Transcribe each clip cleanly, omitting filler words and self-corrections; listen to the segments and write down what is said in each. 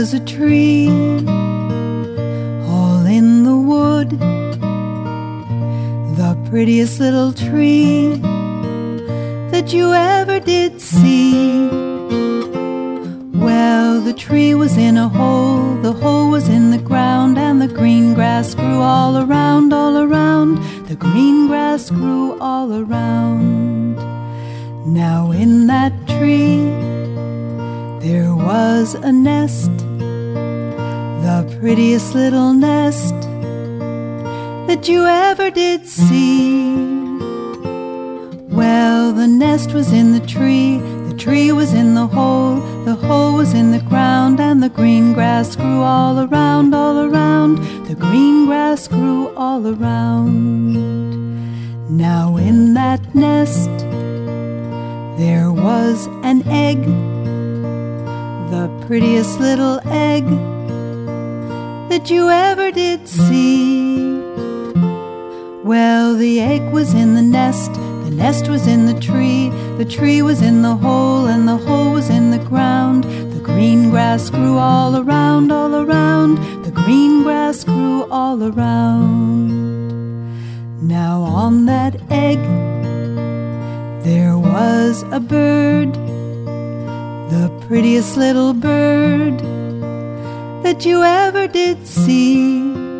was a tree all in the wood, the prettiest little tree that you ever did see. Well, the tree was in a hole, the hole was in the ground, and the green grass grew all around, all around. The green grass grew all around. Now in that tree there was a nest, the prettiest little nest that you ever did see. Well, the nest was in the tree was in the hole was in the ground, and the green grass grew all around, all around. The green grass grew all around. Now in that nest there was an egg, the prettiest little egg that you ever did see. Well, the egg was in the nest was in the tree was in the hole, and the hole was in the ground. The green grass grew all around, all around. The green grass grew all around. Now on that egg there was a bird, the prettiest little bird that you ever did see.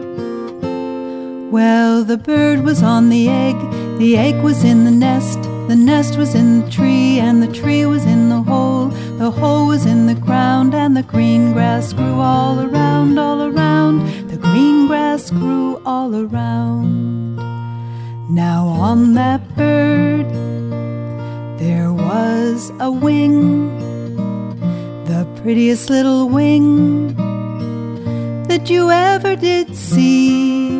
Well, the bird was on the egg was in the nest was in the tree, and the tree was in the hole was in the ground, and the green grass grew all around, all around. The green grass grew all around. Now on that bird there was a wing, the prettiest little wing that you ever did see.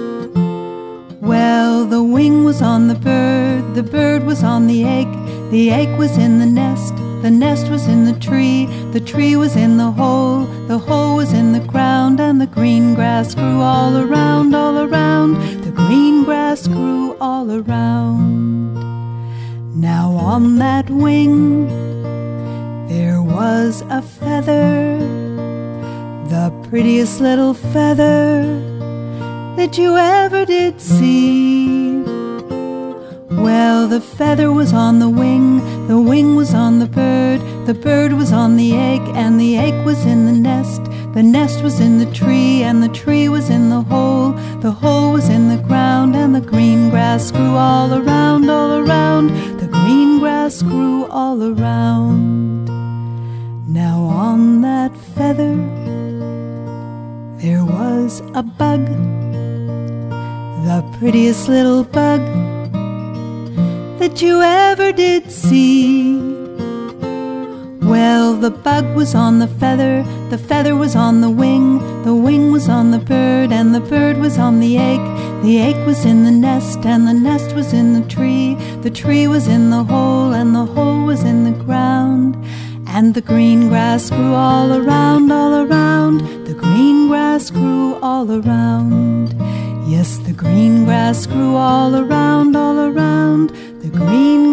Well, the wing was on the bird was on the egg was in the nest was in the tree was in the hole was in the ground, and the green grass grew all around, all around. The green grass grew all around. Now on that wing there was a feather, the prettiest little feather that you ever did see. Well, the feather was on the wing was on the bird was on the egg, and the egg was in the nest was in the tree, and the tree was in the hole was in the ground, and the green grass grew all around, all around. The green grass grew all around. Now on that feather there was a bug, the prettiest little bug that you ever did see. Well, the bug was on the feather was on the wing was on the bird, and the bird was on the egg was in the nest, and the nest was in the tree was in the hole, and the hole was in the ground, and the green grass grew all around, all around. The green grass grew all around. Yes, the green grass grew all around, all around. The green